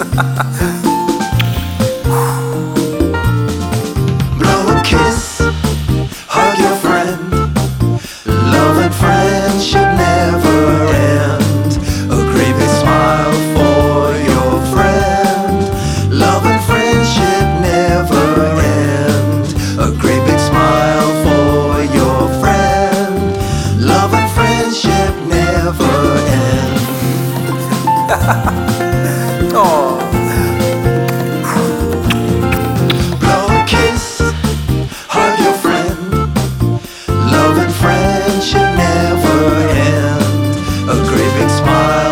Blow a kiss, hug your friend. Love and friendship never end. A great big smile for your friend. Love and friendship never end. A great big smile for your friend. Love and friendship never end. Oh. Blow a kiss, hug your friend. Love and friendship never end. A great big smile